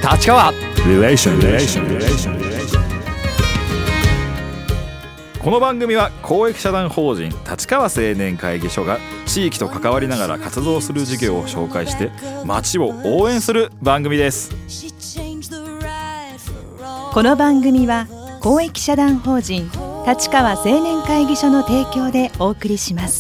立川リレーション。この番組は公益社団法人立川青年会議所が地域と関わりながら活動する事業を紹介して町を応援する番組です。 この番組は公益社団法人立川青年会議所の提供でお送りします。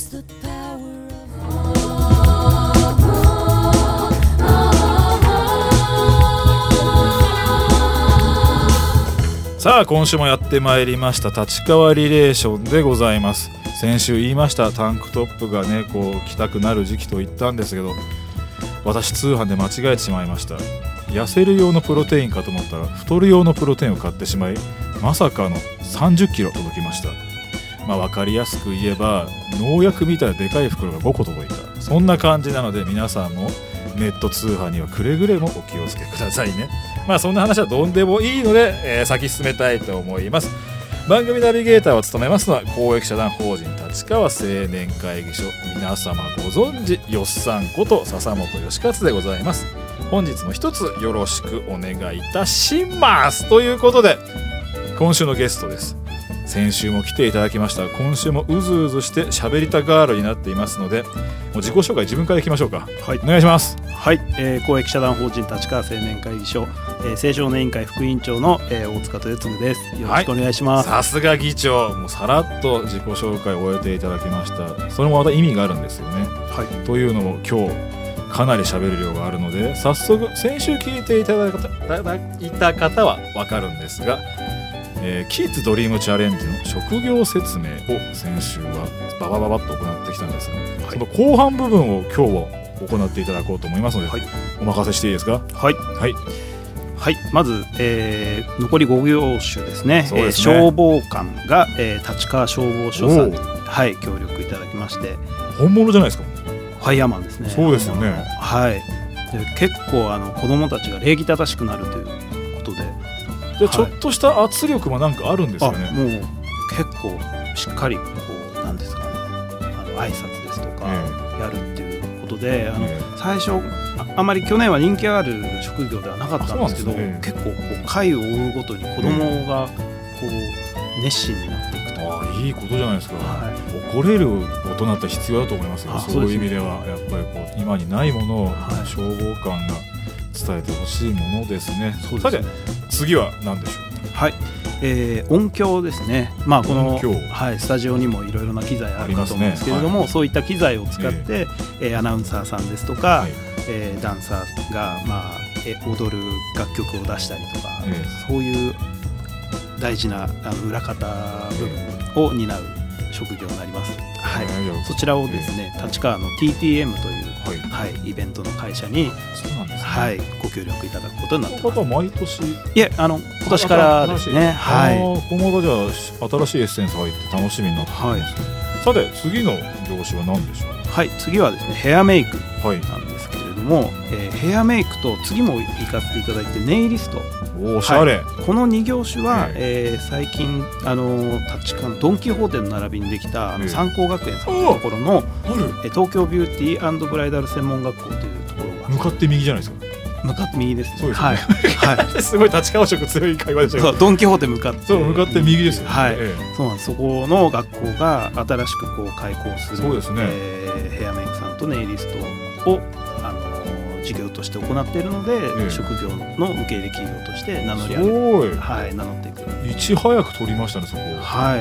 さあ今週もやってまいりました立川リレーションでございます。先週言いましたタンクトップがねこう着たくなる時期と言ったんですけど、私通販で間違えてしまいました。痩せる用のプロテインかと思ったら太る用のプロテインを買ってしまい、まさかの30キロ届きました。分かりやすく言えば農薬みたいなでかい袋が5個届いた、そんな感じなので皆さんもネット通販にはくれぐれもお気をつけくださいね。そんな話はどんでもいいので、先進めたいと思います。番組ナビゲーターを務めますのは公益社団法人立川青年会議所、皆様ご存知よっさんこと笹本義勝でございます。本日も一つよろしくお願いいたしますということで、今週のゲストです。先週も来ていただきました。今週もうずうずして喋りたガールになっていますので、もう自己紹介自分からいきましょうか。はい、お願いします。 はい、公益社団法人立川青年会議所、青少年委員会副委員長の、大塚豊嗣です。よろしくお願いします。 さすが議長、もうさらっと自己紹介を終えていただきました。それもまた意味があるんですよね。はい、というのも今日かなり喋る量があるので、早速先週聞いていただいた方は分かるんですが、キッズドリームチャレンジの職業説明を先週はババババッと行ってきたんですが、はい、その後半部分を今日は行っていただこうと思いますので、はい、お任せしていいですか。はい、はいはい、まず、残り5業種ですね。消防官が、立川消防署さんに、はい、協力いただきまして、 本物じゃないですか。 ファイヤーマンですね。 そうですよね。 はい、で結構子どもたちが礼儀正しくなるということで、 ちょっとした圧力もなんかあるんですよね。 もう結構しっかりこうなんですかね、挨拶ですとかやるっていうことで、最初あまり去年は人気ある職業ではなかったんですけど、結構こう回を追うごとに子供がこう熱心になっていくといいことじゃないですか。はい、怒れる大人って必要だと思いますよ。そういう意味ではやっぱりこう今にないものを消防官が伝えてほしいものですね。さて次は何でしょう。はい、 音響ですね。この、はい、スタジオにもいろいろな機材あるかと思うんですけれども、そういった機材を使って、アナウンサーさんですとか、ダンサーが、踊る楽曲を出したりとか、そういう大事な裏方部分を担う職業になります。はい、そちらをですね、立川の TTM という、イベントの会社に、はい、ご協力いただくことになっています。 この方は毎年、 いえ、今年からですね。はい、 今後じゃあ新しいエッセンス入って楽しみになってますね。さて次の業種は何でしょう。 はい、次はですね、ヘアメイクなんですけれども、ヘアメイクと次も行かせていただいてネイリスト、 おしゃれ、 この2業種は、最近立川のドン・キホーテの並びにできた三幸学園さんのところの、東京ビューティー&ブライダル専門学校というところが、 向かって右じゃないですか。 向かって右ですね。 そうですね。はい、すごい立川色強い会話でしたけど、 ドン・キホーテ向かって、 向かって右ですよね。 はい、そうなんです。そこの学校が新しくこう開校する、 そうですね、 ヘアメイクさんとネイリストを事業として行っているので、職業の受け入れ企業として名乗り上げて、名乗っていく。 いち早く取りましたね、そこ。 はい、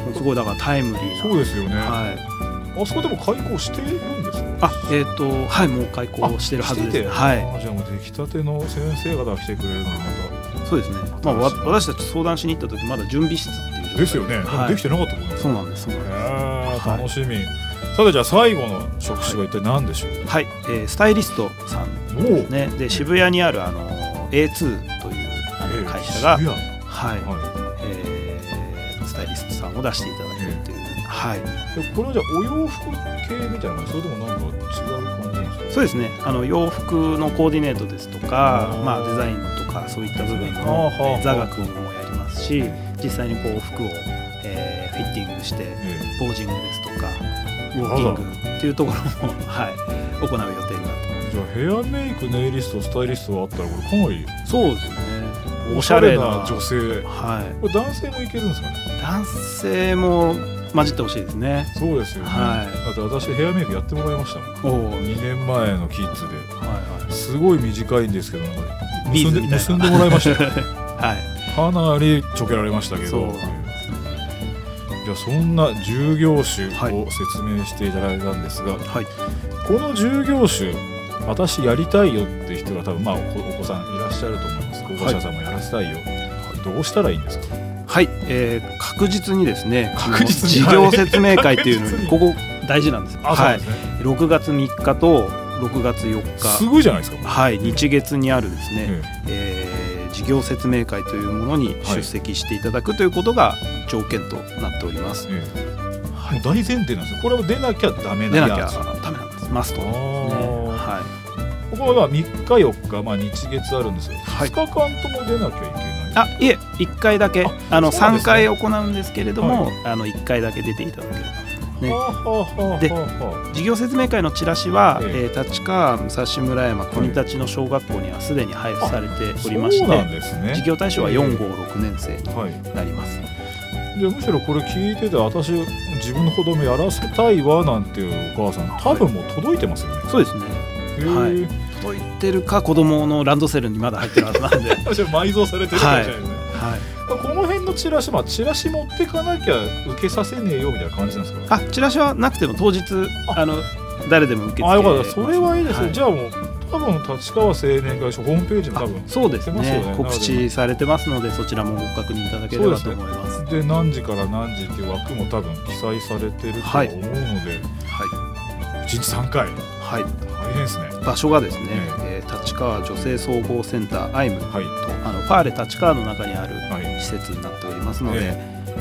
すごいだからタイムリーな。 そうですよね。 はい、 あそこでも開校しているんですか。 はい、もう開校してるはずです。はい。 じゃあもう出来たての先生方が来てくれるのがまた。 そうですね。私たち相談しに行った時まだ準備室っていう状態ですよね。できてなかったもんね。 そうなんです。 楽しみ。さてじゃあ最後の職種は一体何でしょう。 はい、スタイリストさんですね。で渋谷にあるA2 という会社が、スタイリストさんを出していただけるという。はい。 これはじゃあお洋服系みたいな、それともなんか違う感じなんですか。 そうですね。洋服のコーディネートですとか、デザインとかそういった部分の座学もやりますし、実際にこう服をフィッティングしてポージングですとかウォーキングっていうところも行う予定になってます。 じゃあヘアメイク、ネイリスト、スタイリストがあったらこれかなりそうですね、 おしゃれな女性、 はい、 これ男性もいけるんですかね。 男性も混じってほしいですね。 そうですよね、 はい、 だって私ヘアメイクやってもらいましたもん。2年前のキッズで、 はいはい、 すごい短いんですけど結んでもらいましたよ、 はい、 かなりちょけられましたけど。じゃあそんな10業種を説明していただいたんですが、はい、この10業種私やりたいよって人が多分、お子さんいらっしゃると思います。高校生さんもやらせたいよ、はい、どうしたらいいんですか。 はい、確実にですね、事業説明会っていうのにここ大事なんですよ。はい、6月3日と6月4日、 すごいじゃないですか。 はい、日月にあるですね、事業説明会というものに出席していただくということが条件となっております。 はい、もう大前提なんですよ。これは出なきゃダメなやつ。出なきゃダメなんです。マストですね。はい。 ここは3日4日、日月あるんですよ。2日間とも出なきゃいけない。 いえ、1回だけ、3回行うんですけれども、1回だけ出ていただければ。ね、で事業説明会のチラシは、立川武蔵村山国立の小学校にはすでに配布されておりまして、ね、事業対象は4、5、6年生になります。 でむしろこれ聞いてて、私自分の子供やらせたいわなんていうお母さん多分もう届いてますよね。 そうですね、はい、届いてるか子供のランドセルにまだ入ってるはずなんで埋蔵されてるかもしれないですね。 はい、 この辺のチラシ、チラシ持ってかなきゃ受けさせねえよみたいな感じなんですか。 チラシはなくても当日誰でも受け付けよかった、それはいいですよ。じゃあもう多分立川青年会所ホームページに多分そうですね、告知されてますので、そちらもご確認いただければと思います。 で何時から何時っていう枠も多分記載されてると思うので、1日3回、大変ですね。 場所がですね、立川女性総合センターアイムと、ファーレ立川の中にある施設になっておりますので、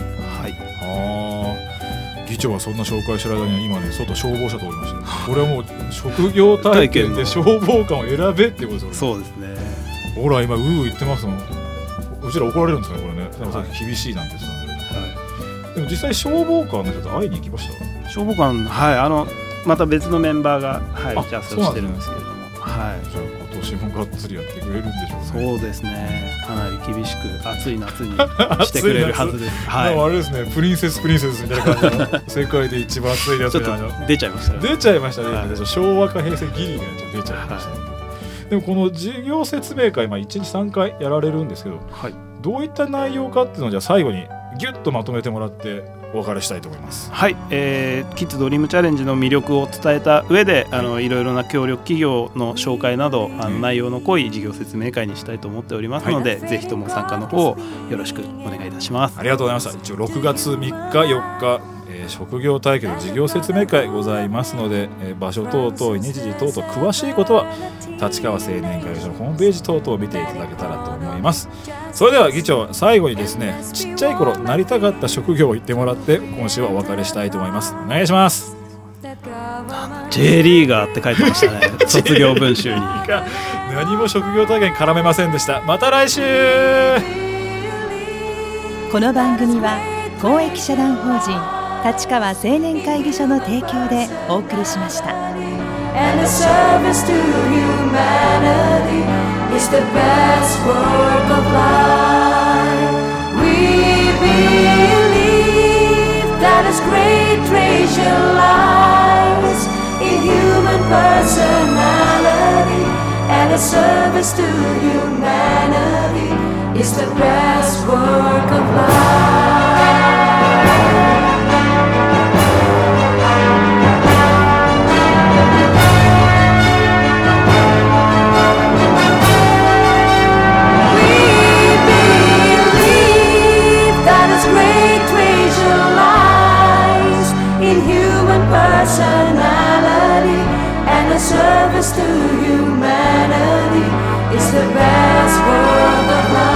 議長はそんな紹介してる間に今ね、外消防車とおりました、ね、これはもう職業体験で消防官を選べってことですよね。 そうですね。 ほら今言ってますもん。うちら怒られるんですかねこれね。でもさっき厳しいなんて言ってたんで、でも実際消防官の人と会いに行きました。 消防官、また別のメンバーが、ジャストしてるんですけれども、じゃあ今年もがっつりやってくれるんでしょうね。 そうですね、かなり厳しく暑い夏にしてくれるはずです。 あれですね、プリンセスみたいな感じの世界で一番暑いやつちょっと出ちゃいましたね。 昭和か平成ギリが出ちゃいましたね。でもこの事業説明会、1日3回やられるんですけど、どういった内容かっていうのをじゃあ最後にギュッとまとめてもらってお別れしたいと思います。 はい、キッズドリームチャレンジの魅力を伝えた上で、いろいろな協力企業の紹介など、内容の濃い事業説明会にしたいと思っておりますので、ぜひとも参加の方をよろしくお願いいたします。 ありがとうございました。一応6月3日4日、職業体験の事業説明会ございますので、場所等々日時等々詳しいことは立川青年会所のホームページ等々を見ていただけたらと思います。それでは議長、最後にですね、ちっちゃい頃なりたかった職業を言ってもらって今週はお別れしたいと思います。お願いします。 J リーガーって書いてましたね卒業文集に何も職業体験絡めませんでした。また来週。 この番組は公益社団法人立川青年会議所の提供でお送りしました。 And the service to humanity is the best work of life. We believe that His great treasure lies in human personality, and the service to humanity is the best work of life. Personality and the service to humanity is the best work of life.